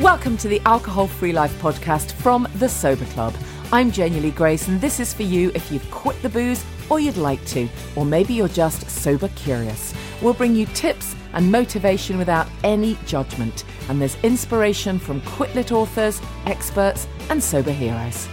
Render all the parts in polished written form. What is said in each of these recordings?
Welcome to the Alcohol Free Life podcast from The Sober Club. I'm Janie Grace, and this is for you if you've quit the booze or you'd like to, or maybe you're just sober curious. We'll bring you tips and motivation without any judgment, and there's inspiration from quit-lit authors, experts, and sober heroes.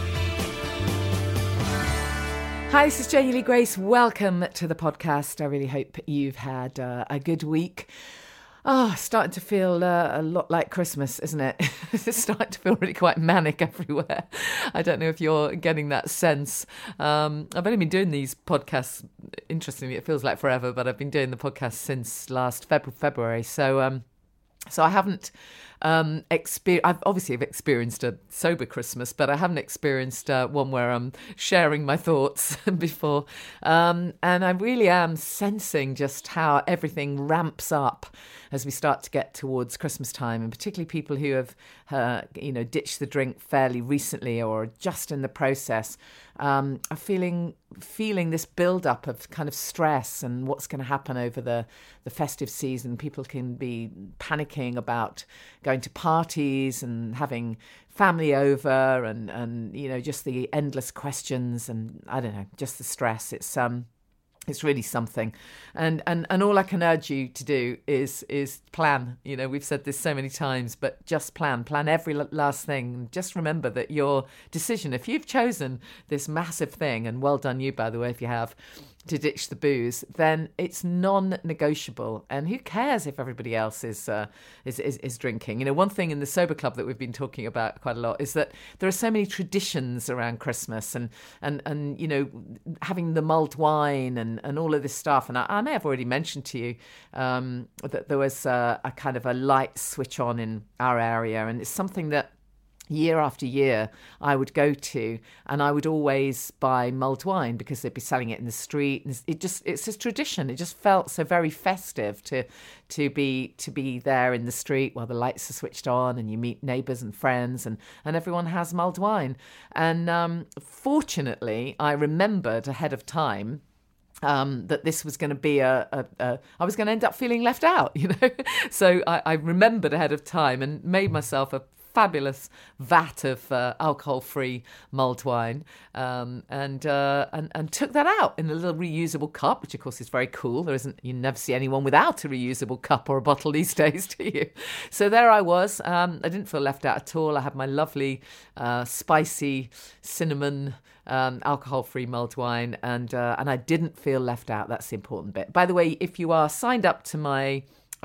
Hi, this is Janie Lee Grace. Welcome to the podcast. I really hope you've had a good week. Starting to feel a lot like Christmas, isn't it? It's starting to feel really quite manic everywhere. I don't know if you're getting that sense. I've only been doing these podcasts, interestingly, it feels like forever, but I've been doing the podcast since last February. So I haven't I've obviously experienced a sober Christmas, but I haven't experienced one where I'm sharing my thoughts before. And I really am sensing just how everything ramps up as we start to get towards Christmas time, and particularly people who have, ditched the drink fairly recently or are just in the process, are feeling this build-up of kind of stress and what's going to happen over the festive season. People can be panicking about going to parties and having family over and just the endless questions and, I don't know, just the stress. It's really something. And all I can urge you to do is plan. We've said this so many times, but just plan every last thing. Just remember that your decision, if you've chosen this massive thing, and well done you, by the way, if you have, to ditch the booze, then it's non-negotiable. And who cares if everybody else is drinking? One thing in the Sober Club that we've been talking about quite a lot is that there are so many traditions around Christmas and having the mulled wine and all of this stuff. And I may have already mentioned to you that there was a kind of a light switch on in our area, and it's something that year after year I would go to, and I would always buy mulled wine because they'd be selling it in the street, and it's this tradition. It just felt so very festive to be there in the street while the lights are switched on and you meet neighbours and friends and everyone has mulled wine. And fortunately I remembered ahead of time that this was going to be I was going to end up feeling left out, So I remembered ahead of time and made myself a fabulous vat of alcohol-free mulled wine, and took that out in a little reusable cup, which of course is very cool. You never see anyone without a reusable cup or a bottle these days, do you? So there I was. I didn't feel left out at all. I had my lovely spicy cinnamon alcohol-free mulled wine, and I didn't feel left out. That's the important bit. By the way, if you are signed up to my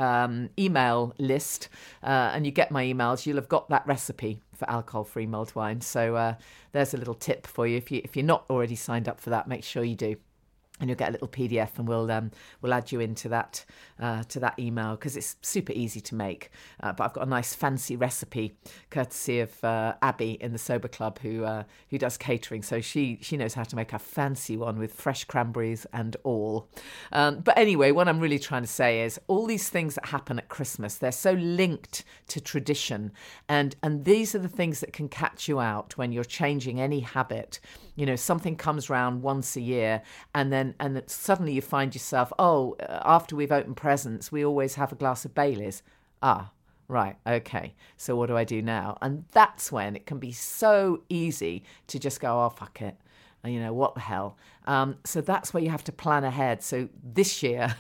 email list and you get my emails, you'll have got that recipe for alcohol-free mulled wine. So there's a little tip for you. If you're not already signed up for that, make sure you do. And you'll get a little PDF, and we'll add you into that email, because it's super easy to make. But I've got a nice fancy recipe, courtesy of Abby in the Sober Club, who does catering. So she knows how to make a fancy one with fresh cranberries and all. But anyway, what I'm really trying to say is all these things that happen at Christmas, they're so linked to tradition, and these are the things that can catch you out when you're changing any habit. Something comes round once a year, and then suddenly you find yourself, after we've opened presents, we always have a glass of Baileys. Right, okay, so what do I do now? And that's when it can be so easy to just go, fuck it. What the hell? So that's where you have to plan ahead. So this year,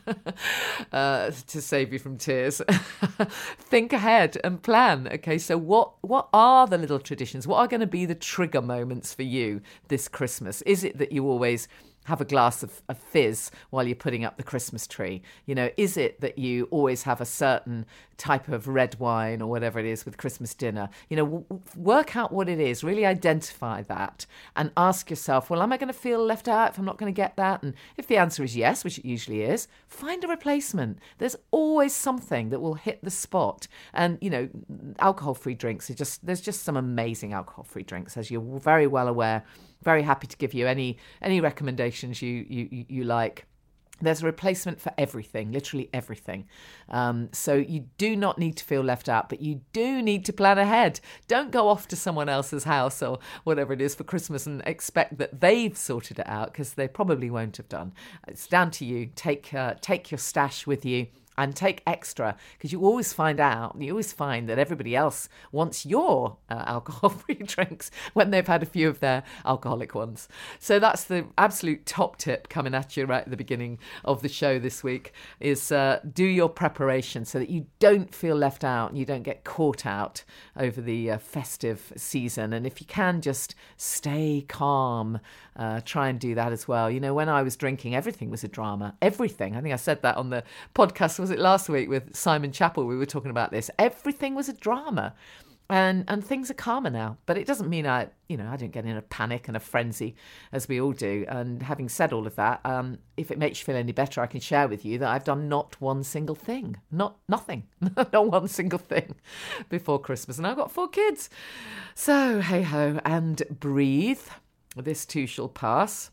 to save you from tears, think ahead and plan. Okay, so what are the little traditions? What are going to be the trigger moments for you this Christmas? Is it that you always have a glass of fizz while you're putting up the Christmas tree? Is it that you always have a certain type of red wine or whatever it is with Christmas dinner? Work out what it is, really identify that, and ask yourself, well, am I going to feel left out if I'm not going to get that? And if the answer is yes, which it usually is, find a replacement. There's always something that will hit the spot. And, alcohol-free drinks there's just some amazing alcohol-free drinks, as you're very well aware. Very happy to give you any recommendations you like. There's a replacement for everything, literally everything. So you do not need to feel left out, but you do need to plan ahead. Don't go off to someone else's house or whatever it is for Christmas and expect that they've sorted it out, because they probably won't have done. It's down to you. Take your stash with you. and take extra, because you always find that everybody else wants your alcohol-free drinks when they've had a few of their alcoholic ones. So that's the absolute top tip coming at you right at the beginning of the show this week, is do your preparation so that you don't feel left out and you don't get caught out over the festive season. And if you can, just stay calm. Try and do that as well. You know, when I was drinking, everything was a drama. Everything. I think I said that on the podcast, was it last week, with Simon Chappell? We were talking about this. Everything was a drama. And things are calmer now. But it doesn't mean I don't get in a panic and a frenzy, as we all do. And having said all of that, if it makes you feel any better, I can share with you that I've done not one single thing. Nothing. Not one single thing before Christmas. And I've got 4 kids. So, hey-ho, and breathe. This too shall pass.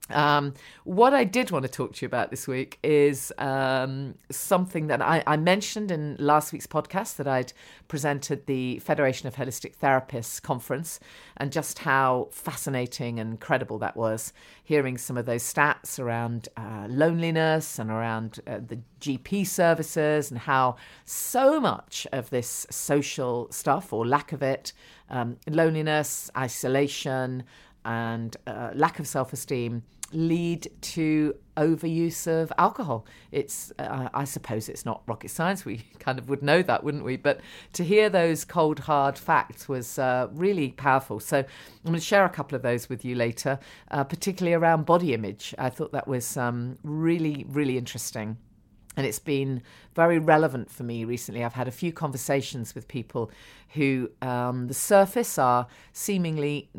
What I did want to talk to you about this week is something that I mentioned in last week's podcast, that I'd presented the Federation of Holistic Therapists conference, and just how fascinating and credible that was, hearing some of those stats around loneliness and around the GP services, and how so much of this social stuff, or lack of it, loneliness, isolation, and lack of self-esteem, lead to overuse of alcohol. It's, I suppose it's not rocket science. We kind of would know that, wouldn't we? But to hear those cold, hard facts was really powerful. So I'm going to share a couple of those with you later, particularly around body image. I thought that was really, really interesting. And it's been very relevant for me recently. I've had a few conversations with people who, the surface, are seemingly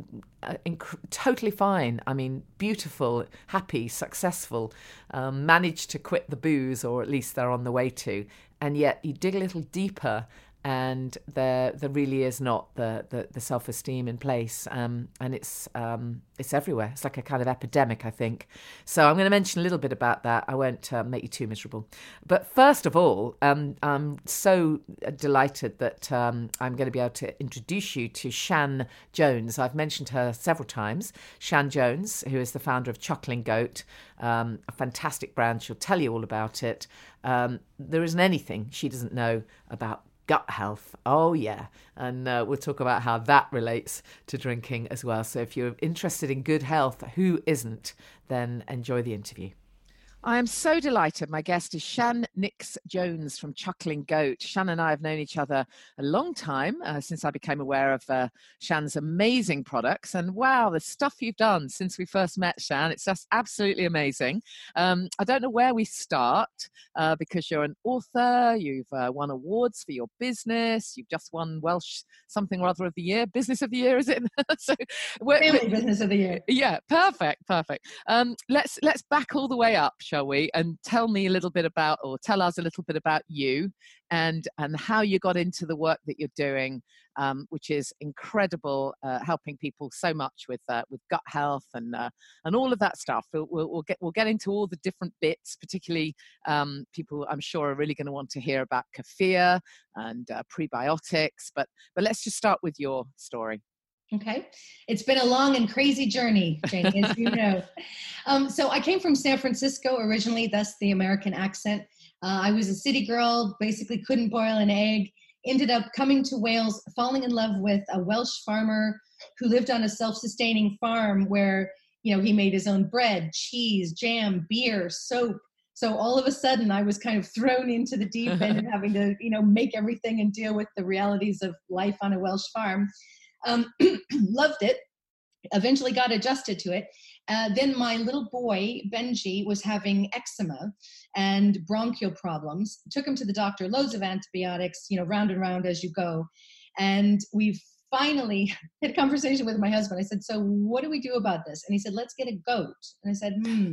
totally fine. I mean, beautiful, happy, successful, managed to quit the booze, or at least they're on the way to. And yet you dig a little deeper, and there really is not the self-esteem in place, and it's everywhere. It's like a kind of epidemic, I think. So I'm going to mention a little bit about that. I won't make you too miserable. But first of all, I'm so delighted that I'm going to be able to introduce you to Shan Jones. I've mentioned her several times. Shan Jones, who is the founder of Chuckling Goat, a fantastic brand. She'll tell you all about it. There isn't anything she doesn't know about gut health. Oh, yeah. And we'll talk about how that relates to drinking as well. So if you're interested in good health, who isn't, then enjoy the interview. I am so delighted. My guest is Shan Nix Jones from Chuckling Goat. Shan and I have known each other a long time, since I became aware of Shan's amazing products. And wow, the stuff you've done since we first met, Shan, it's just absolutely amazing. I don't know where we start, because you're an author, you've won awards for your business, you've just won Welsh something or other of the year, business of the year, is it? So Family business of the year. Yeah, perfect. Let's back all the way up, shall we, and tell us a little bit about you and how you got into the work that you're doing, which is incredible, helping people so much with gut health and all of that stuff. We'll get into all the different bits, particularly people I'm sure are really going to want to hear about kefir and prebiotics, but let's just start with your story. Okay. It's been a long and crazy journey, Janie, as you know. So I came from San Francisco originally, thus the American accent. I was a city girl, basically couldn't boil an egg, ended up coming to Wales, falling in love with a Welsh farmer who lived on a self-sustaining farm where, he made his own bread, cheese, jam, beer, soap. So all of a sudden I was kind of thrown into the deep end and having to, make everything and deal with the realities of life on a Welsh farm. Loved it, eventually got adjusted to it. Then my little boy, Benji, was having eczema and bronchial problems. Took him to the doctor, loads of antibiotics, round and round as you go. And we finally had a conversation with my husband. I said, so what do we do about this? And he said, let's get a goat. And I said,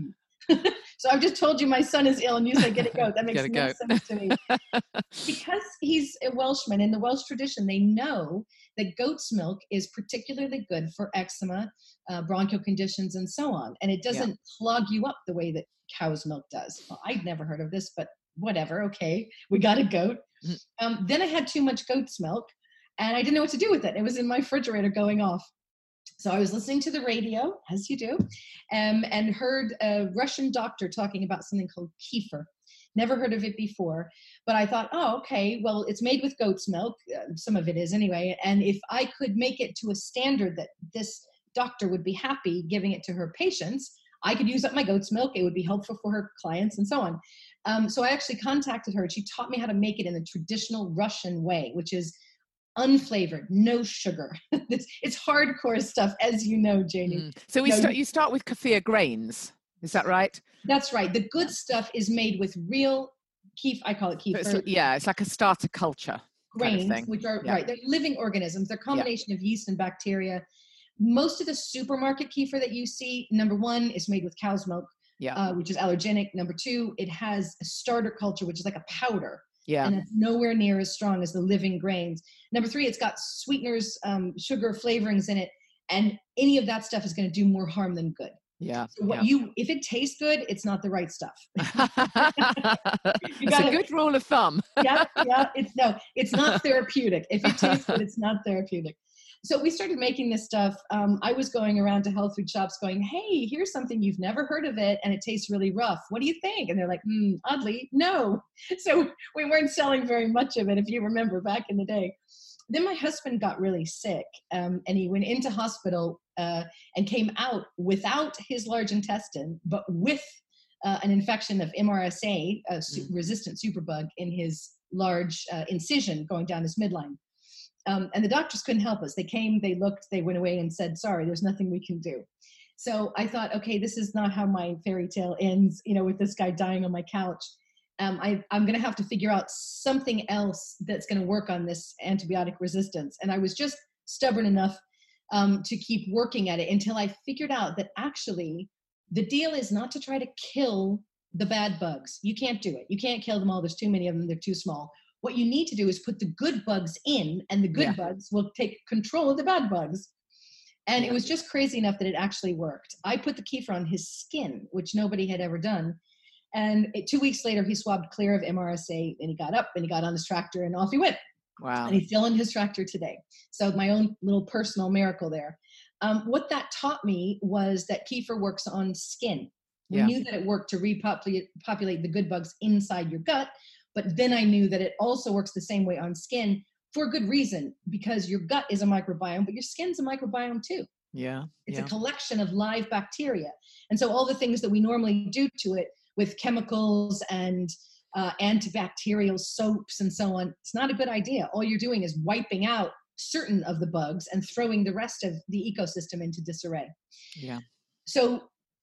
So I've just told you my son is ill and you say get a goat. That makes no sense to me. Because he's a Welshman, in the Welsh tradition, they know that goat's milk is particularly good for eczema, bronchial conditions, and so on. And it doesn't clog you up the way that cow's milk does. Well, I'd never heard of this, but whatever. Okay, we got a goat. Then I had too much goat's milk and I didn't know what to do with it. It was in my refrigerator going off. So I was listening to the radio, as you do, and heard a Russian doctor talking about something called kefir. Never heard of it before, but I thought, oh, okay, well, it's made with goat's milk. Some of it is anyway. And if I could make it to a standard that this doctor would be happy giving it to her patients, I could use up my goat's milk. It would be helpful for her clients and so on. So I actually contacted her and she taught me how to make it in the traditional Russian way, which is unflavored, no sugar. It's hardcore stuff, as you know, Janie. So you start with kefir grains. Is that right? That's right. The good stuff is made with real kefir. I call it kefir. So it's like a starter culture grains, kind of thing. Which are right. They're living organisms. They're a combination of yeast and bacteria. Most of the supermarket kefir that you see, number one, is made with cow's milk, which is allergenic. Number two, it has a starter culture, which is like a powder. Yeah. And it's nowhere near as strong as the living grains. Number three, it's got sweeteners, sugar flavorings in it. And any of that stuff is going to do more harm than good. Yeah. So if it tastes good, it's not the right stuff. It's a good rule of thumb. It's not therapeutic. If it tastes good, it's not therapeutic. So we started making this stuff. I was going around to health food shops going, hey, here's something you've never heard of it, and it tastes really rough. What do you think? And they're like, oddly, no. So we weren't selling very much of it, if you remember back in the day. Then my husband got really sick, and he went into hospital and came out without his large intestine, but with an infection of MRSA, resistant superbug, in his large incision going down his midline. And the doctors couldn't help us. They came, they looked, they went away and said, sorry, there's nothing we can do. So I thought, okay, this is not how my fairy tale ends, with this guy dying on my couch. I'm going to have to figure out something else that's going to work on this antibiotic resistance. And I was just stubborn enough to keep working at it until I figured out that actually the deal is not to try to kill the bad bugs. You can't do it. You can't kill them all. There's too many of them. They're too small. What you need to do is put the good bugs in, and the good bugs will take control of the bad bugs. And it was just crazy enough that it actually worked. I put the kefir on his skin, which nobody had ever done. And 2 weeks later, he swabbed clear of MRSA, and he got up and he got on his tractor and off he went. Wow. And he's still on his tractor today. So my own little personal miracle there. What that taught me was that kefir works on skin. We knew that it worked to repopulate the good bugs inside your gut. But then I knew that it also works the same way on skin for a good reason, because your gut is a microbiome, but your skin's a microbiome too. Yeah. It's a collection of live bacteria. And so all the things that we normally do to it with chemicals and antibacterial soaps and so on, it's not a good idea. All you're doing is wiping out certain of the bugs and throwing the rest of the ecosystem into disarray. Yeah. So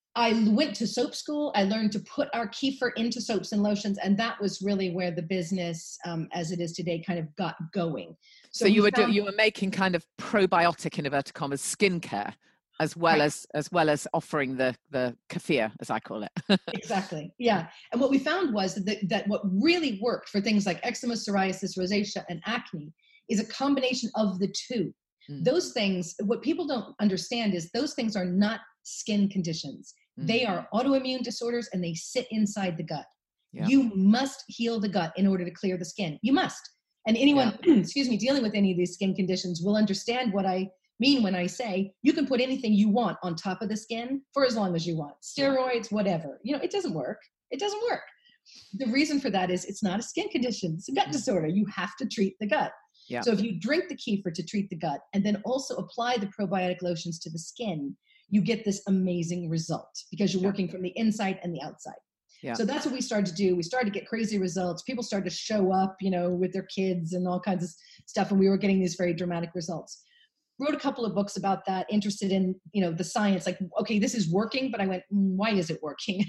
I went to soap school. I learned to put our kefir into soaps and lotions. And that was really where the business, as it is today, kind of got going. So you were making kind of probiotic, in inverted commas, skincare, as well as offering the kefir, as I call it. Exactly. Yeah. And what we found was that what really worked for things like eczema, psoriasis, rosacea, and acne is a combination of the two. Those things, what people don't understand is those things are not skin conditions. They are autoimmune disorders, and they sit inside the gut. Yeah. You must heal the gut in order to clear the skin. You must. And anyone, dealing with any of these skin conditions will understand what I mean when I say you can put anything you want on top of the skin for as long as you want. Steroids, whatever. It doesn't work. It doesn't work. The reason for that is it's not a skin condition. It's a gut disorder. You have to treat the gut. Yeah. So if you drink the kefir to treat the gut and then also apply the probiotic lotions to the skin, you get this amazing result because you're working from the inside and the outside. Yeah. So that's what we started to do. We started to get crazy results. People started to show up, with their kids and all kinds of stuff. And we were getting these very dramatic results. Wrote a couple of books about that, interested in, the science, like, okay, this is working, but I went, why is it working?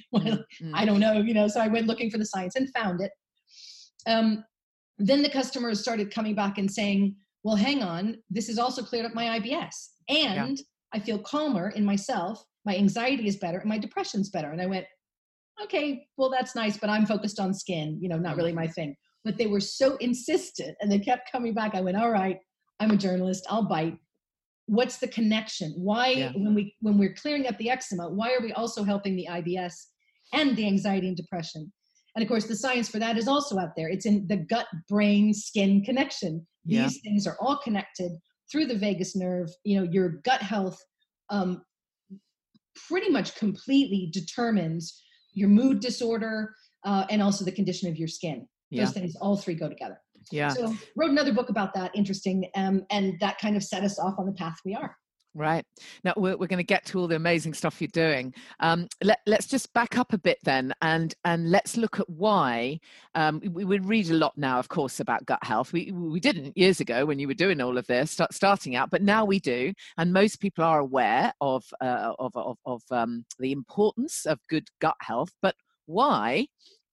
I don't know, so I went looking for the science and found it. Then the customers started coming back and saying, well, hang on, this has also cleared up my IBS. And I feel calmer in myself. My anxiety is better and my depression's better. And I went, okay, well, that's nice, but I'm focused on skin, not really my thing. But they were so insistent and they kept coming back. I went, all right, I'm a journalist. I'll bite. What's the connection? Why, when we're clearing up the eczema, why are we also helping the IBS and the anxiety and depression? And of course, the science for that is also out there. It's in the gut, brain, skin connection. These things are all connected through the vagus nerve, your gut health pretty much completely determines your mood disorder and also the condition of your skin. Those things, all three go together. Yeah. So wrote another book about that, interesting, and that kind of set us off on the path we are. Right. Now we're going to get to all the amazing stuff you're doing. Let's just back up a bit then, and let's look at why we read a lot now, of course, about gut health. We didn't years ago when you were doing all of this, starting out, but now we do, and most people are aware of the importance of good gut health. But why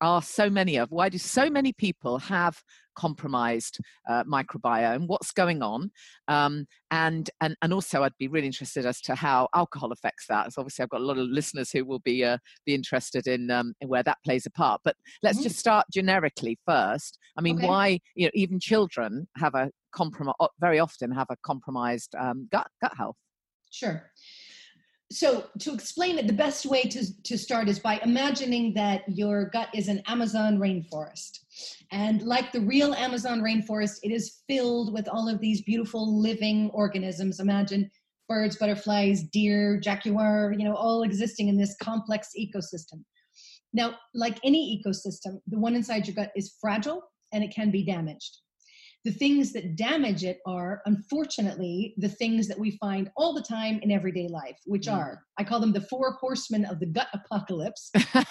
do so many people have compromised microbiome? What's going on? And also I'd be really interested as to how alcohol affects that. So obviously I've got a lot of listeners who will be interested in where that plays a part. But let's just start generically first. I mean, why, even children have very often have a compromised gut health? Sure. So to explain it, the best way to start is by imagining that your gut is an Amazon rainforest. And like the real Amazon rainforest, it is filled with all of these beautiful living organisms. Imagine birds, butterflies, deer, jaguar, all existing in this complex ecosystem. Now, like any ecosystem, the one inside your gut is fragile and it can be damaged. The things that damage it are, unfortunately, the things that we find all the time in everyday life, which are, I call them the 4 horsemen of the gut apocalypse.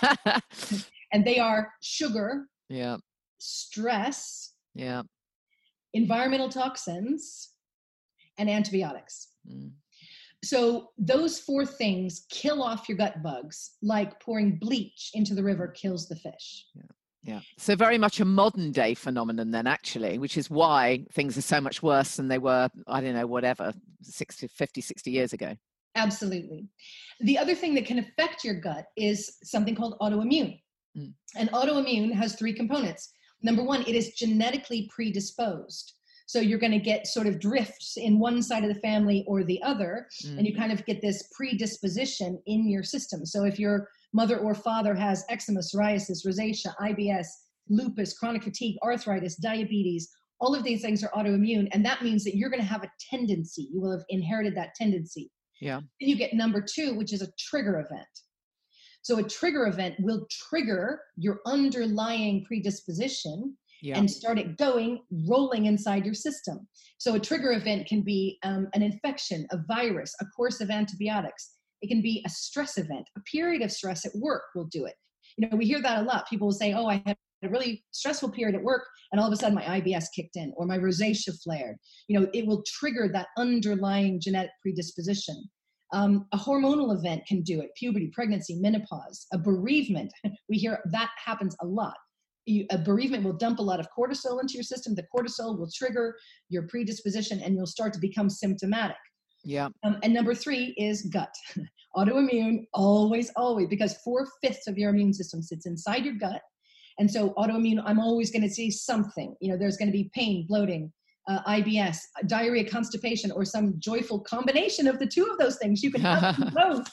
And they are sugar, stress, environmental toxins, and antibiotics. So those 4 things kill off your gut bugs, like pouring bleach into the river kills the fish. Yeah. So very much a modern day phenomenon then, actually, which is why things are so much worse than they were, 50, 60 years ago. Absolutely. The other thing that can affect your gut is something called autoimmune. And autoimmune has 3 components. Number 1, it is genetically predisposed. So you're going to get sort of drifts in one side of the family or the other, and you kind of get this predisposition in your system. So if your mother or father has eczema, psoriasis, rosacea, IBS, lupus, chronic fatigue, arthritis, diabetes, all of these things are autoimmune. And that means that you're going to have a tendency. You will have inherited that tendency. Yeah. Then you get number 2, which is a trigger event. So a trigger event will trigger your underlying predisposition and start it rolling inside your system. So a trigger event can be an infection, a virus, a course of antibiotics. It can be a stress event. A period of stress at work will do it. We hear that a lot. People will say, I had a really stressful period at work, and all of a sudden my IBS kicked in, or my rosacea flared. It will trigger that underlying genetic predisposition. A hormonal event can do it. Puberty, pregnancy, menopause, a bereavement. We hear that happens a lot. A bereavement will dump a lot of cortisol into your system. The cortisol will trigger your predisposition and you'll start to become symptomatic. Yeah. And number 3 is gut. Autoimmune, always, because 4/5 of your immune system sits inside your gut. And so autoimmune, I'm always going to see something. There's going to be pain, bloating, IBS, diarrhea, constipation, or some joyful combination of the 2 of those things. You can have them both.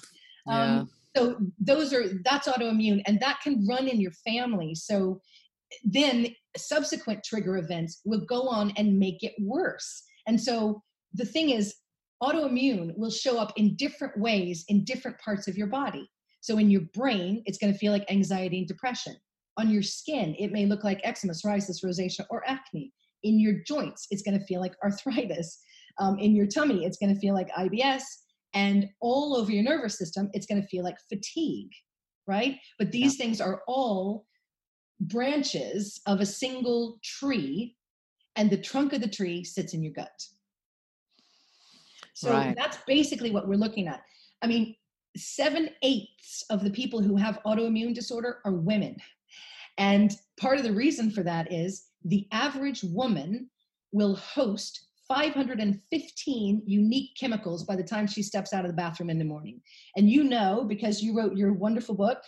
So that's autoimmune, and that can run in your family. So then subsequent trigger events will go on and make it worse. And so the thing is, autoimmune will show up in different ways in different parts of your body. So in your brain, it's going to feel like anxiety and depression. On your skin, it may look like eczema, psoriasis, rosacea, or acne. In your joints, it's going to feel like arthritis. In your tummy, it's going to feel like IBS. And all over your nervous system, it's going to feel like fatigue, right? But these things are all branches of a single tree, and the trunk of the tree sits in your gut. So that's basically what we're looking at. I mean, 7/8 of the people who have autoimmune disorder are women. And part of the reason for that is the average woman will host 515 unique chemicals by the time she steps out of the bathroom in the morning. And because you wrote your wonderful book,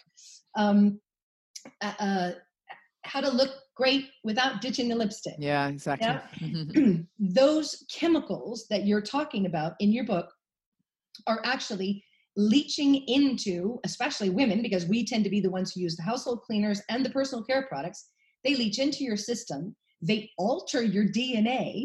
How to Look Great Without Ditching the Lipstick. Yeah, exactly. Yeah? Those chemicals that you're talking about in your book are actually leaching into, especially women, because we tend to be the ones who use the household cleaners and the personal care products. They leach into your system. They alter your DNA.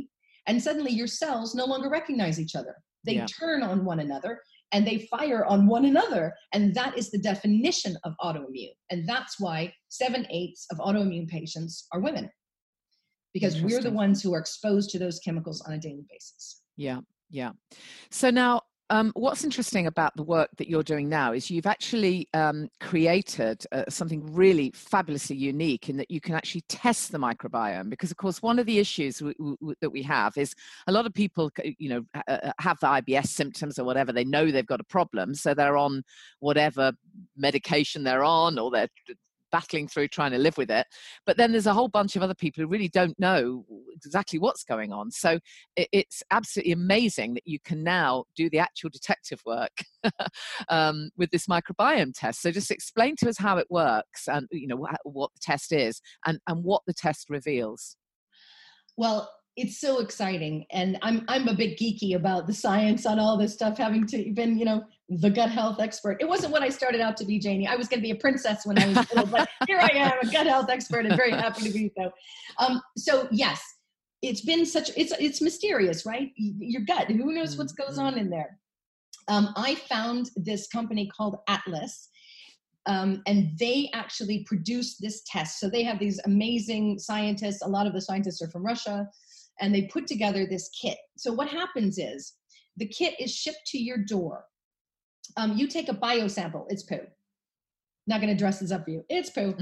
And suddenly your cells no longer recognize each other. They Yeah. turn on one another and they fire on one another. And that is the definition of autoimmune. And that's why 7/8 of autoimmune patients are women, because we're the Interesting. ones who are exposed to those chemicals on a daily basis. Yeah, yeah. So now, what's interesting about the work that you're doing now is you've actually created something really fabulously unique in that you can actually test the microbiome. Because, of course, one of the issues that we have is a lot of people, have the IBS symptoms or whatever. They know they've got a problem, so they're on whatever medication they're on, or they're battling through trying to live with it. But then there's a whole bunch of other people who really don't know exactly what's going on. So it's absolutely amazing that you can now do the actual detective work with this microbiome test. So just explain to us how it works, and what the test is, and what the test reveals. Well, it's so exciting, and I'm a bit geeky about the science on all this stuff, having to been the gut health expert. It wasn't what I started out to be, Janie. I was going to be a princess when I was little, but here I am, a gut health expert, and very happy to be so. So yes, it's been it's mysterious, right? Your gut, who knows what goes on in there? I found this company called Atlas. And they actually produced this test. So they have these amazing scientists. A lot of the scientists are from Russia, and they put together this kit. So what happens is the kit is shipped to your door. You take a biosample. It's poo. Not going to dress this up for you. It's poo.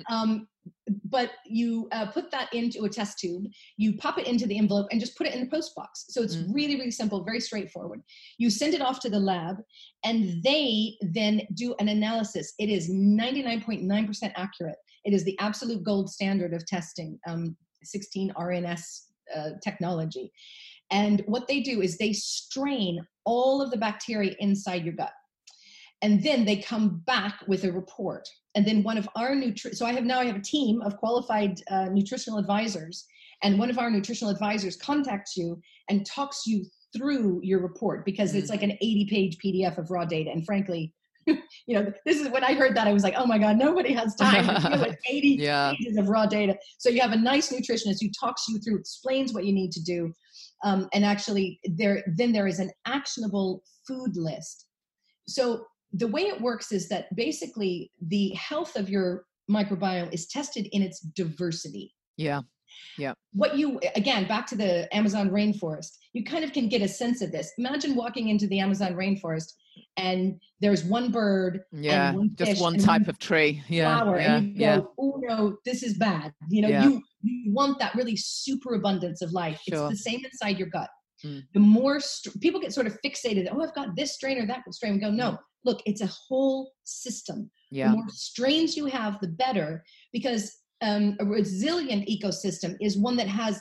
But you put that into a test tube. You pop it into the envelope and just put it in the post box. So it's really, really simple, very straightforward. You send it off to the lab, and they then do an analysis. It is 99.9% accurate. It is the absolute gold standard of testing, 16 RNS technology. And what they do is they strain all of the bacteria inside your gut. And then they come back with a report. And then one of our so I have a team of qualified nutritional advisors, and one of our nutritional advisors contacts you and talks you through your report, because it's like an 80-page PDF of raw data. And frankly, this is when I heard that, I was like, oh my God, nobody has time to deal with 80 pages of raw data. So you have a nice nutritionist who talks you through, explains what you need to do. And actually there is an actionable food list. So the way it works is that basically the health of your microbiome is tested in its diversity. Yeah. Yeah. Again, back to the Amazon rainforest, you kind of can get a sense of this. Imagine walking into the Amazon rainforest and there's one bird, and one fish, just one type of tree, flower, and you go, oh no, this is bad. You want that really super abundance of life. Sure. It's the same inside your gut. The more people get sort of fixated, oh, I've got this strain or that strain. We go, no, look, it's a whole system. The more strains you have, the better, because a resilient ecosystem is one that has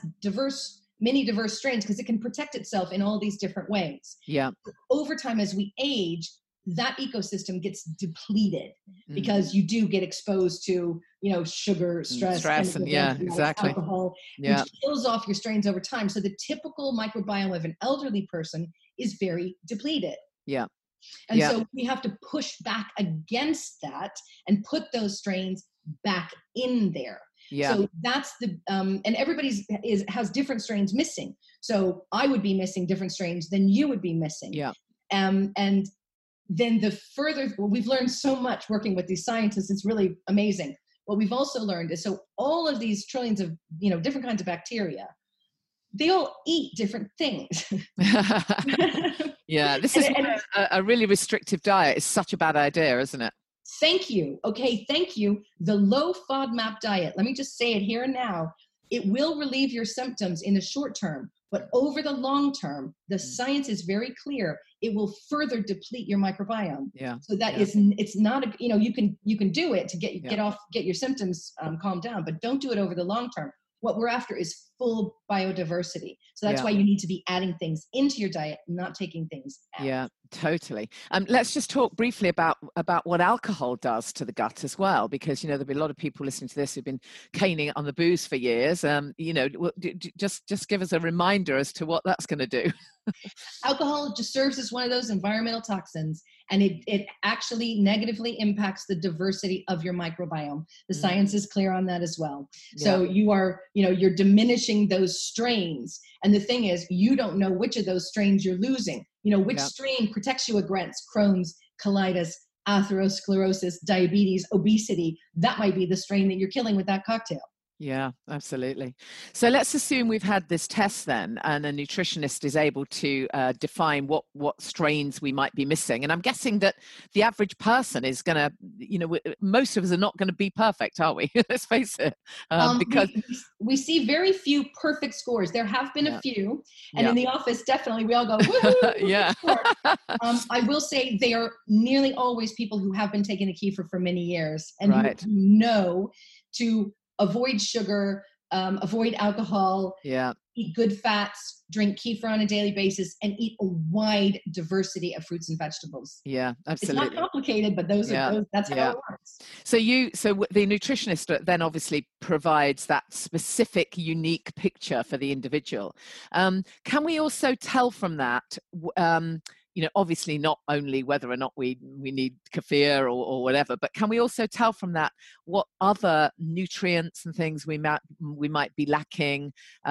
many diverse strains, because it can protect itself in all these different ways. Yeah. Over time, as we age, that ecosystem gets depleted, because you do get exposed to, sugar, stress, and exactly, alcohol, which kills off your strains over time. So the typical microbiome of an elderly person is very depleted. Yeah. And so we have to push back against that and put those strains back in there. Yeah. So that's and everybody's has different strains missing. So I would be missing different strains than you would be missing. Yeah. And then we've learned so much working with these scientists. It's really amazing. What we've also learned is, so all of these trillions of, different kinds of bacteria, they all eat different things. Yeah. This is a really restrictive diet is such a bad idea, isn't it? Thank you. Okay. Thank you. The low FODMAP diet, let me just say it here and now. It will relieve your symptoms in the short term, but over the long term, the science is very clear. It will further deplete your microbiome. Yeah. So that it's not you can do it to get your symptoms calmed down, but don't do it over the long term. What we're after is full biodiversity. So that's why you need to be adding things into your diet, not taking things out. Yeah, totally. Let's just talk briefly about what alcohol does to the gut as well, because, there'll be a lot of people listening to this who've been caning it on the booze for years. Just give us a reminder as to what that's going to do. Alcohol just serves as one of those environmental toxins, and it actually negatively impacts the diversity of your microbiome. The science is clear on that as well. So you're diminishing those strains. And the thing is, you don't know which of those strains you're losing. Which strain protects you against Crohn's, colitis, atherosclerosis, diabetes, obesity. That might be the strain that you're killing with that cocktail. Yeah, absolutely. So let's assume we've had this test then, and a nutritionist is able to define what strains we might be missing. And I'm guessing that the average person is going to, most of us are not going to be perfect, are we? Let's face it. Because we see very few perfect scores. There have been a few, and in the office, definitely we all go, woohoo! Yeah. I will say they are nearly always people who have been taking the kefir for many years, and who know to avoid sugar, avoid alcohol, eat good fats, drink kefir on a daily basis, and eat a wide diversity of fruits and vegetables. Yeah, absolutely. It's not complicated, but that's how it works. So the nutritionist then obviously provides that specific, unique picture for the individual. Can we also tell from that, obviously not only whether or not we need kefir or whatever, but can we also tell from that what other nutrients and things we might be lacking?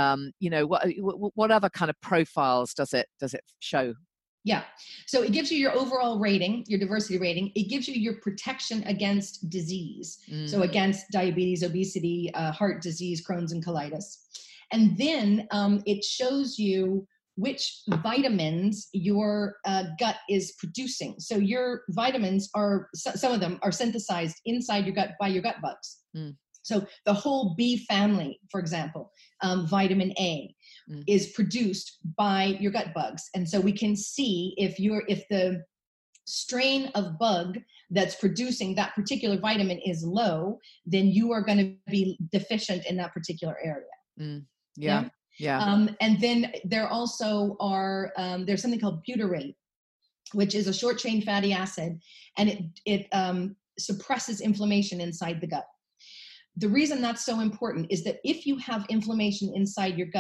What other kind of profiles does it show? Yeah. So it gives you your overall rating, your diversity rating. It gives you your protection against disease. So against diabetes, obesity, heart disease, Crohn's and colitis. And then it shows you which vitamins your gut is producing. So your vitamins some of them are synthesized inside your gut by your gut bugs. So the whole B family, for example, vitamin A is produced by your gut bugs. And so we can see if the strain of bug that's producing that particular vitamin is low, then you are going to be deficient in that particular area. And then there also are there's something called butyrate, which is a short chain fatty acid, and it suppresses inflammation inside the gut. The reason that's so important is that if you have inflammation inside your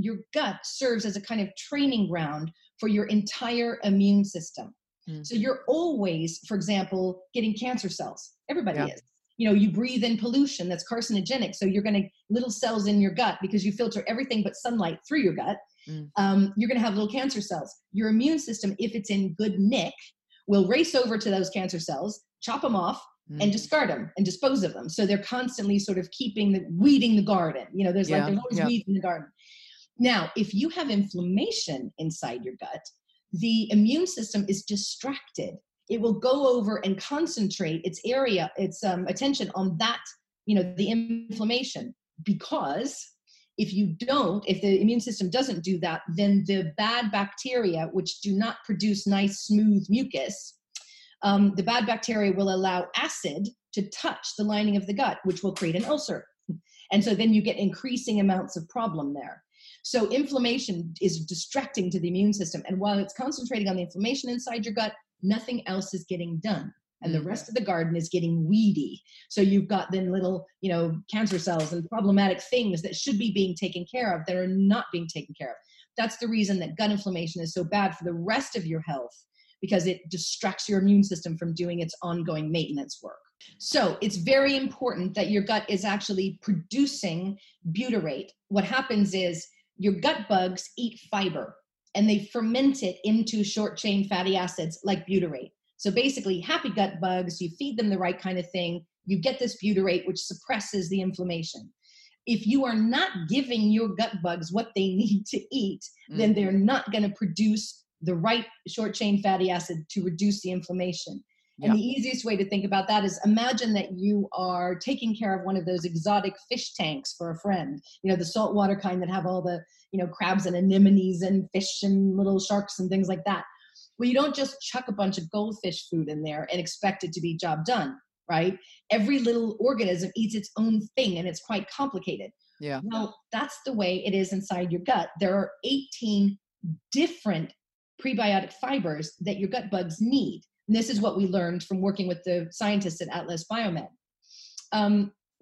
gut serves as a kind of training ground for your entire immune system. So you're always, for example, getting cancer cells. Everybody is. You breathe in pollution that's carcinogenic. So you're going to little cells in your gut because you filter everything but sunlight through your gut. You're going to have little cancer cells. Your immune system, if it's in good nick, will race over to those cancer cells, chop them off, and discard them and dispose of them. So they're constantly sort of weeding the garden. There's always weeds in the garden. Now, if you have inflammation inside your gut, the immune system is distracted. It will go over and concentrate its attention on that, the inflammation, because if the immune system doesn't do that, then the bad bacteria, which do not produce nice, smooth mucus, the bad bacteria will allow acid to touch the lining of the gut, which will create an ulcer. And so then you get increasing amounts of problem there. So inflammation is distracting to the immune system. And while it's concentrating on the inflammation inside your gut, nothing else is getting done. And the rest of the garden is getting weedy. So you've got then little, cancer cells and problematic things that should be being taken care of that are not being taken care of. That's the reason that gut inflammation is so bad for the rest of your health, because it distracts your immune system from doing its ongoing maintenance work. So it's very important that your gut is actually producing butyrate. What happens is your gut bugs eat fiber and they ferment it into short chain fatty acids like butyrate. So basically, happy gut bugs, you feed them the right kind of thing, you get this butyrate, which suppresses the inflammation. If you are not giving your gut bugs what they need to eat, then they're not going to produce the right short chain fatty acid to reduce the inflammation. And the easiest way to think about that is imagine that you are taking care of one of those exotic fish tanks for a friend, the saltwater kind that have all the, crabs and anemones and fish and little sharks and things like that. Well, you don't just chuck a bunch of goldfish food in there and expect it to be job done, right? Every little organism eats its own thing and it's quite complicated. Yeah. Well, that's the way it is inside your gut. There are 18 different prebiotic fibers that your gut bugs need. And this is what we learned from working with the scientists at Atlas Biomed.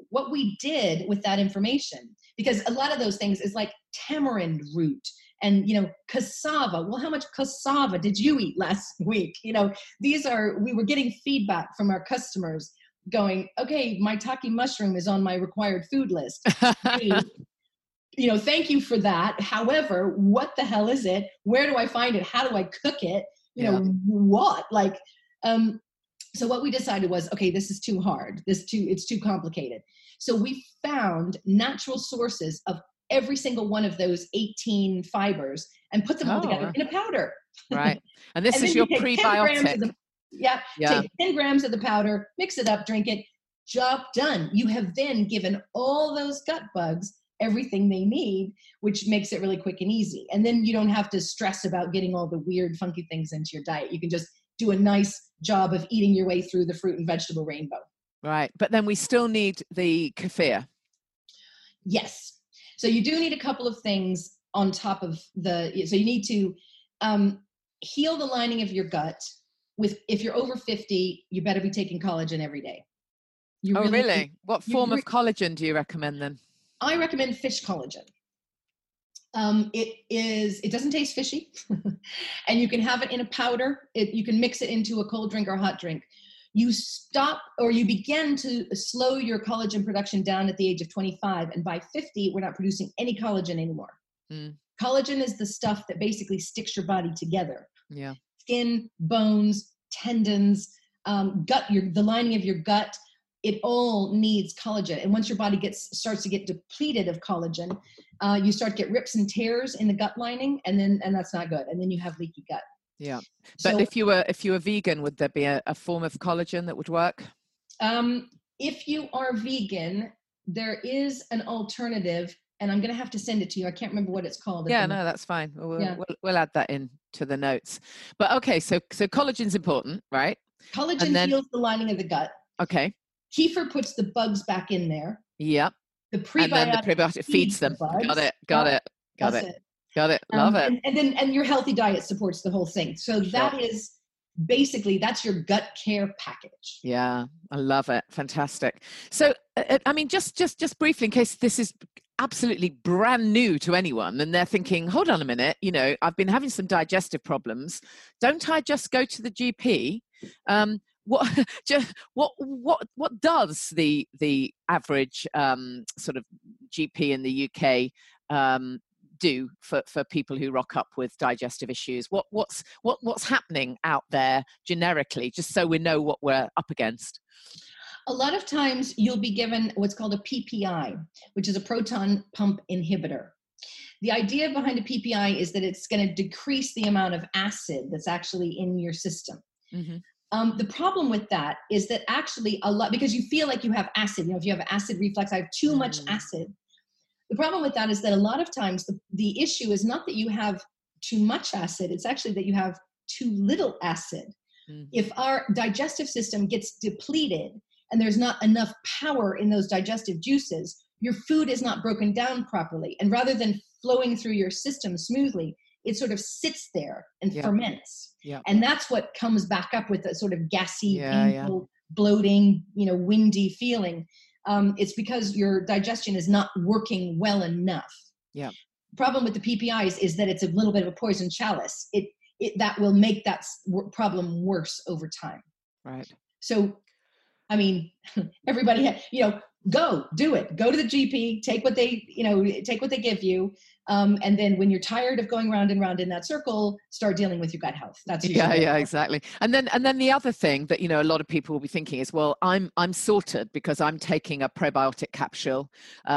what we did with that information, because a lot of those things is like tamarind root and, cassava. Well, how much cassava did you eat last week? We were getting feedback from our customers going, okay, my maitake mushroom is on my required food list. Hey, thank you for that. However, what the hell is it? Where do I find it? How do I cook it? What? So what we decided was, okay, this is too hard. It's too complicated. So we found natural sources of every single one of those 18 fibers and put them all together in a powder. Right. And this is your prebiotic. Take 10 grams of the powder, mix it up, drink it, job done. You have then given all those gut bugs everything they need, which makes it really quick and easy. And then you don't have to stress about getting all the weird, funky things into your diet. You can just do a nice job of eating your way through the fruit and vegetable rainbow. Right. But then we still need the kefir. Yes. So you do need a couple of things on top of so you need to heal the lining of your gut. If you're over 50, you better be taking collagen every day. Really? What form of collagen do you recommend then? I recommend fish collagen. It doesn't taste fishy and you can have it in a powder. You can mix it into a cold drink or a hot drink. You begin to slow your collagen production down at the age of 25. And by 50, we're not producing any collagen anymore. Collagen is the stuff that basically sticks your body together. Yeah. Skin, bones, tendons, gut, the lining of your gut. It all needs collagen. And once your body starts to get depleted of collagen, you start to get rips and tears in the gut lining, and that's not good. And then you have leaky gut. Yeah. But so, if you were vegan, would there be a form of collagen that would work? If you are vegan, there is an alternative, and I'm going to have to send it to you. I can't remember what it's called. Yeah, no, that's fine. We'll add that in to the notes. But okay, so collagen's important, right? Collagen heals the lining of the gut. Okay. Kefir puts the bugs back in there. Yep. The prebiotic feeds them. Got it. Love it. And your healthy diet supports the whole thing. So that is basically, that's your gut care package. Yeah, I love it. Fantastic. So, I mean, just briefly, in case this is absolutely brand new to anyone and they're thinking, hold on a minute, I've been having some digestive problems. Don't I just go to the GP? What does the average sort of GP in the UK do for people who rock up with digestive issues? What's happening out there generically, just so we know what we're up against? A lot of times you'll be given what's called a PPI, which is a proton pump inhibitor. The idea behind a PPI is that it's going to decrease the amount of acid that's actually in your system. Mm-hmm. The problem with that is that actually because you feel like you have acid, if you have acid reflux, I have too much acid. The problem with that is that a lot of times the issue is not that you have too much acid, it's actually that you have too little acid. Mm-hmm. If our digestive system gets depleted and there's not enough power in those digestive juices, your food is not broken down properly. And rather than flowing through your system smoothly, it sort of sits there and ferments. Yeah. And that's what comes back up with a sort of gassy, painful, bloating, windy feeling. It's because your digestion is not working well enough. Yeah. The problem with the PPIs is that it's a little bit of a poison chalice. That will make that problem worse over time. Right. So, I mean, everybody, go do it. Go to the GP, take what they give you. And then when you're tired of going round and round in that circle, start dealing with your gut health. That's exactly. And then the other thing that, a lot of people will be thinking is, well, I'm sorted because I'm taking a probiotic capsule.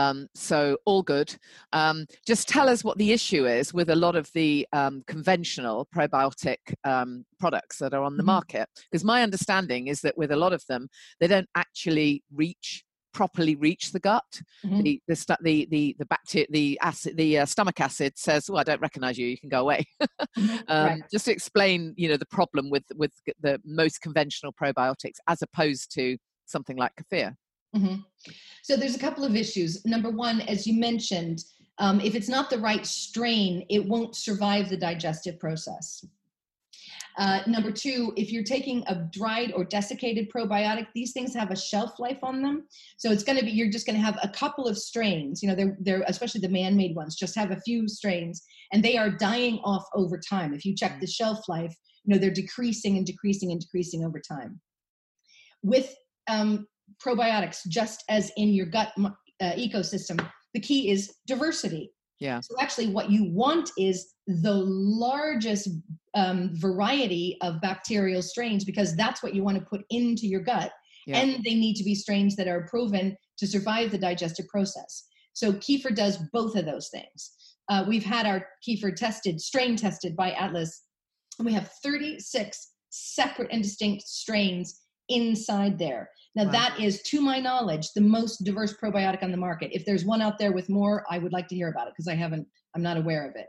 So all good. Just tell us what the issue is with a lot of the conventional probiotic products that are on the market. Because my understanding is that with a lot of them, they don't actually properly reach the gut. Mm-hmm. The bacteria, the acid, the stomach acid says, "Oh, I don't recognize you. You can go away." Right. Just to explain, the problem with the most conventional probiotics as opposed to something like kefir. Mm-hmm. So there's a couple of issues. Number one, as you mentioned, if it's not the right strain, it won't survive the digestive process. Number two, if you're taking a dried or desiccated probiotic, these things have a shelf life on them. So it's going to be, you're just going to have a couple of strains, they're especially the man-made ones, just have a few strains, and they are dying off over time. If you check the shelf life, they're decreasing and decreasing and decreasing over time. With probiotics, just as in your gut ecosystem, the key is diversity. Yeah. So actually what you want is the largest variety of bacterial strains, because that's what you want to put into your gut. Yeah. And they need to be strains that are proven to survive the digestive process. So Kefir does both of those things. We've had our Kefir strain tested by Atlas, and we have 36 separate and distinct strains inside there. Now, wow. That is, to my knowledge, the most diverse probiotic on the market. If there's one out there with more, I would like to hear about it, because I'm not aware of it.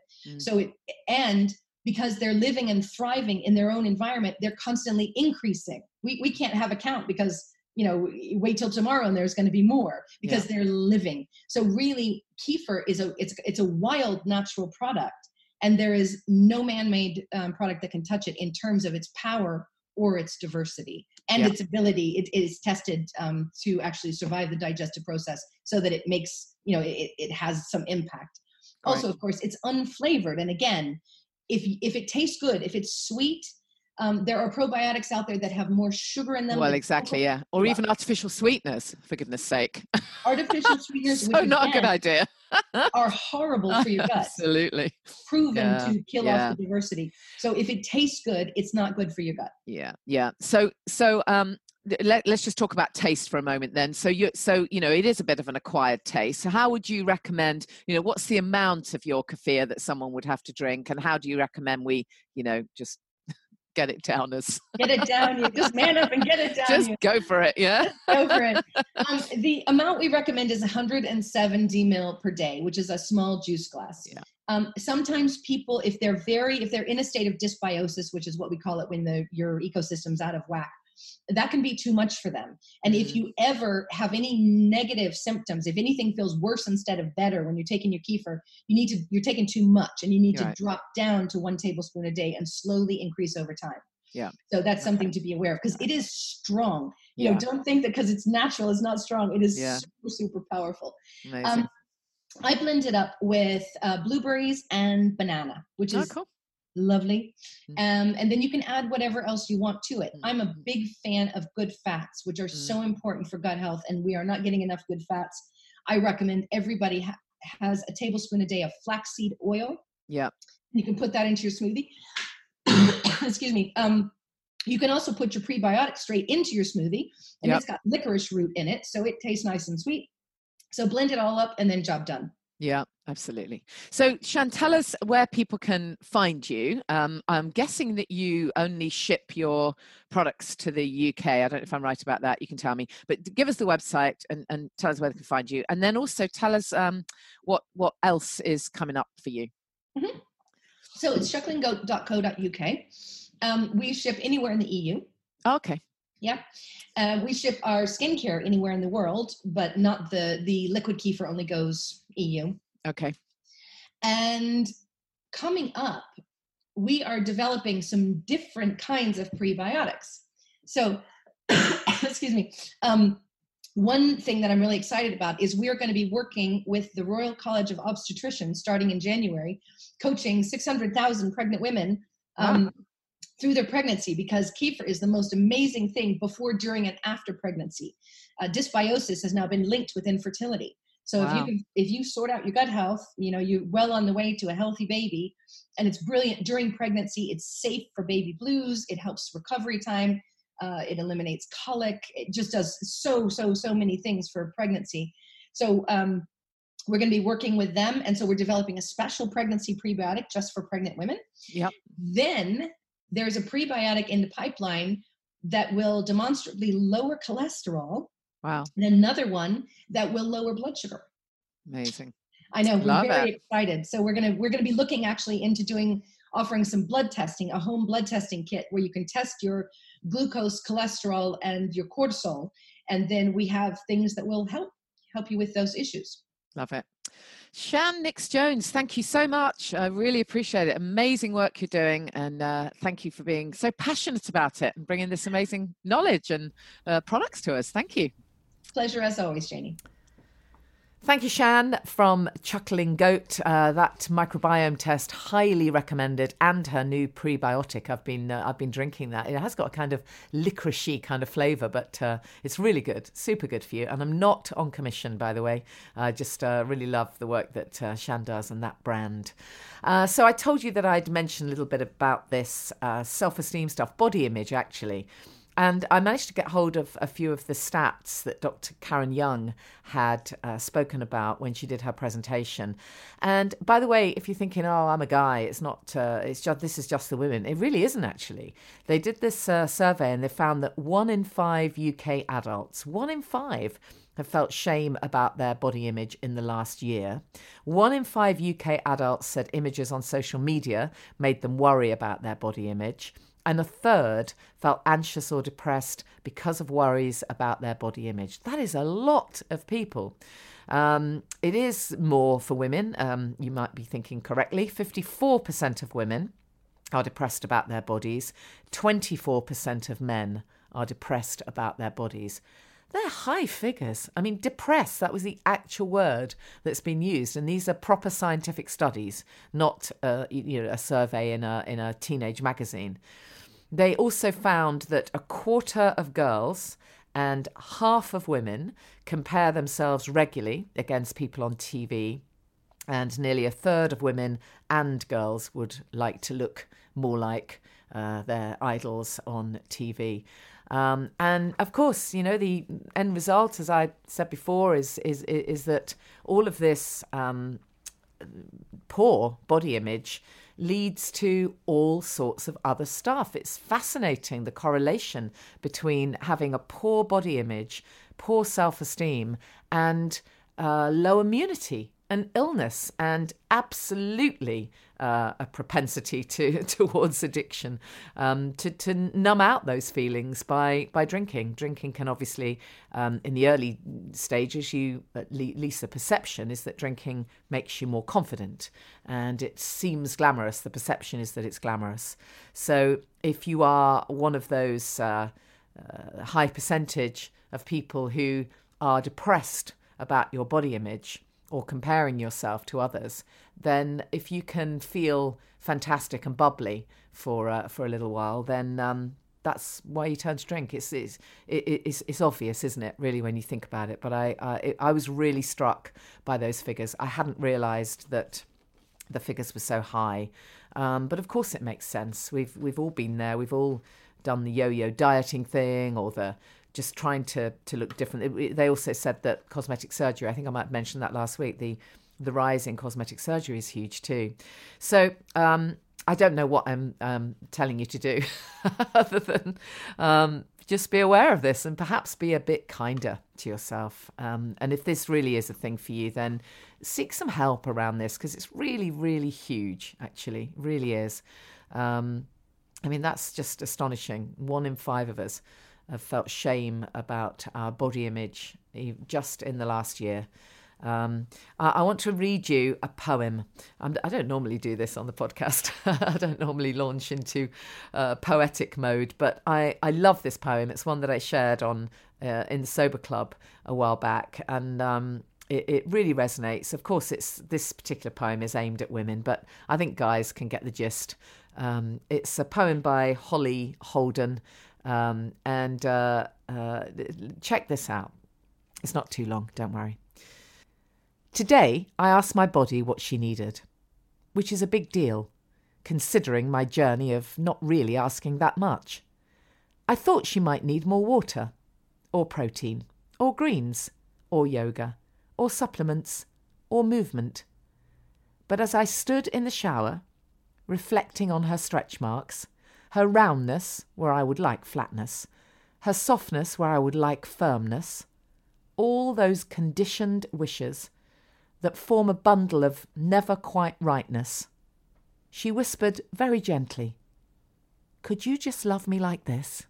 And because they're living and thriving in their own environment, they're constantly increasing. We can't have a count because, wait till tomorrow and there's going to be more, because they're living. So really, Kefir is it's a wild natural product, and there is no man-made product that can touch it in terms of its power or its diversity and its ability. It is tested to actually survive the digestive process, so that it makes, it has some impact. Right. Also, of course, it's unflavored. And again, if it tastes good, if it's sweet, there are probiotics out there that have more sugar in them. Well, exactly, yeah. Or even artificial sweeteners, for goodness sake. Artificial sweeteners, so not a good idea. are horrible for your gut. Absolutely. Proven to kill off the diversity. So if it tastes good, it's not good for your gut. Yeah, yeah. So let's just talk about taste for a moment then. So it is a bit of an acquired taste. So how would you recommend, what's the amount of your kefir that someone would have to drink, and how do you recommend we, just get it down as get it down, you just man up and get it down, just go for it. Go for it. The amount we recommend is 170 ml per day, which is a small juice glass. Sometimes people, if they're in a state of dysbiosis, which is what we call it when your ecosystem's out of whack, that can be too much for them. And if you ever have any negative symptoms, if anything feels worse instead of better when you're taking your kefir, you're taking too much, and you need to drop down to 1 tablespoon a day and slowly increase over time. Yeah. So that's something to be aware of, because it is strong. Don't think that because it's natural, it's not strong. It is super, super powerful. Amazing. I blend it up with blueberries and banana, which is cool. Lovely. And then you can add whatever else you want to it. I'm a big fan of good fats, which are so important for gut health, and we are not getting enough good fats. I recommend everybody has a tablespoon a day of flaxseed oil. Yeah. You can put that into your smoothie. Excuse me. You can also put your prebiotic straight into your smoothie, and it's got licorice root in it, so it tastes nice and sweet. So blend it all up, and then job done. Yeah, absolutely. So Shan, tell us where people can find you. I'm guessing that you only ship your products to the UK. I don't know if I'm right about that. You can tell me. But give us the website and tell us where they can find you. And then also tell us what else is coming up for you. Mm-hmm. So it's shucklinggoat.co.uk. We ship anywhere in the EU. Okay. Yeah. We ship our skincare anywhere in the world, but not the liquid kefir only goes EU. Okay. And coming up, we are developing some different kinds of prebiotics. So, excuse me. One thing that I'm really excited about is we are going to be working with the Royal College of Obstetricians starting in January, coaching 600,000 pregnant women through their pregnancy, because kefir is the most amazing thing before, during, and after pregnancy. Dysbiosis has now been linked with infertility. So if you sort out your gut health, you're well on the way to a healthy baby, and it's brilliant during pregnancy. It's safe for baby blues. It helps recovery time. It eliminates colic. It just does so many things for pregnancy. So we're going to be working with them. And so we're developing a special pregnancy prebiotic just for pregnant women. Yep. Then there's a prebiotic in the pipeline that will demonstrably lower cholesterol. Wow. And another one that will lower blood sugar. Amazing. I know, we're very excited. So we're gonna be looking actually into offering some blood testing, a home blood testing kit where you can test your glucose, cholesterol, and your cortisol. And then we have things that will help you with those issues. Love it. Shan Nix-Jones, thank you so much. I really appreciate it. Amazing work you're doing. And thank you for being so passionate about it and bringing this amazing knowledge and products to us. Thank you. Pleasure as always, Janie. Thank you, Shan, from Chuckling Goat. That microbiome test, highly recommended, and her new prebiotic. I've been drinking that. It has got a kind of licoricey kind of flavour, but it's really good, super good for you. And I'm not on commission, by the way. I just really love the work that Shan does and that brand. So I told you that I'd mention a little bit about this self-esteem stuff, body image, actually. And I managed to get hold of a few of the stats that Dr. Karen Young had spoken about when she did her presentation. And by the way, if you're thinking, oh, I'm a guy, it's not, this is just the women. It really isn't, actually. They did this survey and they found that 1 in 5 UK adults, 1 in 5, have felt shame about their body image in the last year. 1 in 5 UK adults said images on social media made them worry about their body image. And a third felt anxious or depressed because of worries about their body image. That is a lot of people. It is more for women. You might be thinking correctly. 54% of women are depressed about their bodies. 24% of men are depressed about their bodies. They're high figures. I mean, depressed, that was the actual word that's been used. And these are proper scientific studies, not a survey in a teenage magazine. They also found that a quarter of girls and half of women compare themselves regularly against people on TV, and nearly a third of women and girls would like to look more like their idols on TV. And of course, the end result, as I said before, is that all of this poor body image leads to all sorts of other stuff. It's fascinating, the correlation between having a poor body image, poor self-esteem, and low immunity and illness, and absolutely a propensity towards addiction, to numb out those feelings by drinking. Drinking can obviously, in the early stages, at least the perception is that drinking makes you more confident, and it seems glamorous. The perception is that it's glamorous. So if you are one of those high percentage of people who are depressed about your body image, or comparing yourself to others, then if you can feel fantastic and bubbly for a little while, then that's why you turn to drink. It's obvious, isn't it, really, when you think about it? But I was really struck by those figures. I hadn't realised that the figures were so high. But of course it makes sense. We've all been there. We've all done the yo-yo dieting thing, or the just trying to look different. They also said that cosmetic surgery, I think I might have mentioned that last week, the rise in cosmetic surgery is huge too. So I don't know what I'm telling you to do other than just be aware of this and perhaps be a bit kinder to yourself. And if this really is a thing for you, then seek some help around this, because it's really, really huge, actually. It really is. I mean, that's just astonishing. 1 in 5 of us have felt shame about our body image just in the last year. I want to read you a poem. I don't normally do this on the podcast. I don't normally launch into poetic mode, but I love this poem. It's one that I shared in the Sober Club a while back, and it really resonates. Of course, this particular poem is aimed at women, but I think guys can get the gist. It's a poem by Holly Holden. And check this out. It's not too long, don't worry. Today, I asked my body what she needed, which is a big deal, considering my journey of not really asking that much. I thought she might need more water, or protein, or greens, or yoga, or supplements, or movement. But as I stood in the shower, reflecting on her stretch marks, her roundness where I would like flatness, her softness where I would like firmness, all those conditioned wishes that form a bundle of never quite rightness, she whispered very gently, "Could you just love me like this?"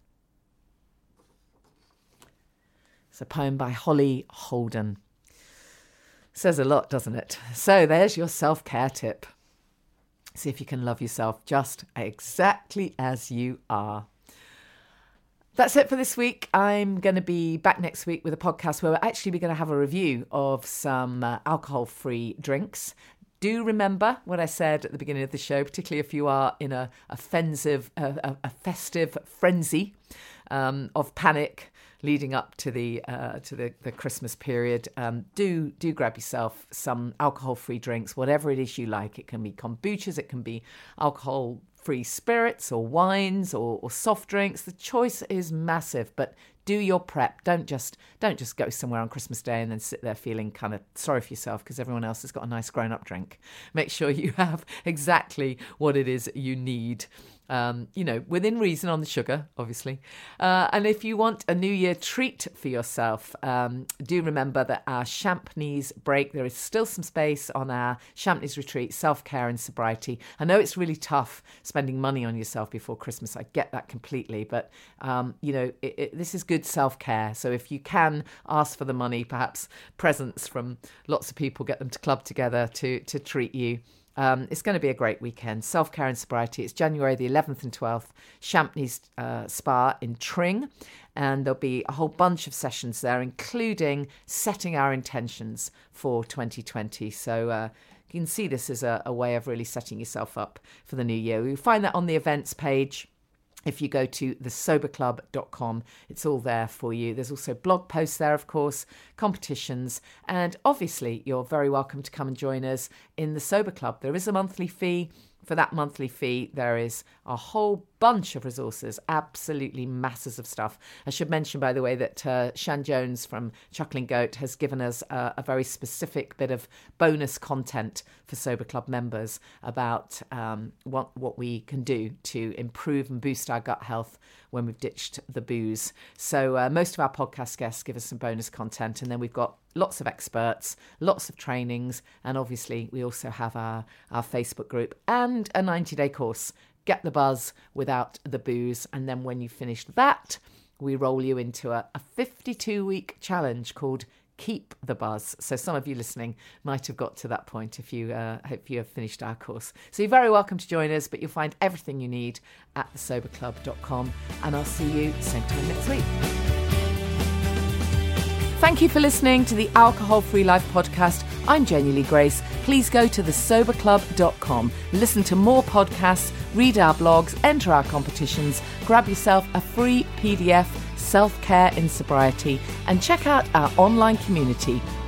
It's a poem by Holly Holden. Says a lot, doesn't it? So there's your self-care tip. See if you can love yourself just exactly as you are. That's it for this week. I'm going to be back next week with a podcast where we're actually going to have a review of some alcohol-free drinks. Do remember what I said at the beginning of the show, particularly if you are in a festive frenzy of panic leading up to the Christmas period. Do grab yourself some alcohol-free drinks, whatever it is you like. It can be kombuchas, it can be alcohol-free spirits or wines or soft drinks. The choice is massive, but do your prep. Don't just go somewhere on Christmas Day and then sit there feeling kind of sorry for yourself because everyone else has got a nice grown-up drink. Make sure you have exactly what it is you need. Within reason on the sugar, obviously. And if you want a New Year treat for yourself, do remember that our Champneys break, there is still some space on our Champneys retreat, self-care and sobriety. I know it's really tough spending money on yourself before Christmas. I get that completely. But, this is good self-care. So if you can ask for the money, perhaps presents from lots of people, get them to club together to treat you. It's going to be a great weekend. Self-care and sobriety. It's January the 11th and 12th, Champneys Spa in Tring. And there'll be a whole bunch of sessions there, including setting our intentions for 2020. So you can see this as a way of really setting yourself up for the new year. You'll find that on the events page. If you go to thesoberclub.com, it's all there for you. There's also blog posts there, of course, competitions, and obviously you're very welcome to come and join us in the Sober Club. There is a monthly fee. For that monthly fee, there is a whole bunch of resources, absolutely masses of stuff. I should mention, by the way, that Shan Jones from Chuckling Goat has given us a very specific bit of bonus content for Sober Club members about what we can do to improve and boost our gut health when we've ditched the booze. So most of our podcast guests give us some bonus content, and then we've got lots of experts, lots of trainings, and obviously we also have our Facebook group and a 90-day course, Get the Buzz Without the Booze. And then when you finish that, we roll you into a 52-week challenge called Keep the Buzz. So some of you listening might have got to that point if you have finished our course. So you're very welcome to join us, but you'll find everything you need at thesoberclub.com. And I'll see you same time next week. Thank you for listening to the Alcohol Free Life podcast. I'm Jenny Lee Grace. Please go to thesoberclub.com, listen to more podcasts, read our blogs, enter our competitions, grab yourself a free PDF, Self-Care in Sobriety, and check out our online community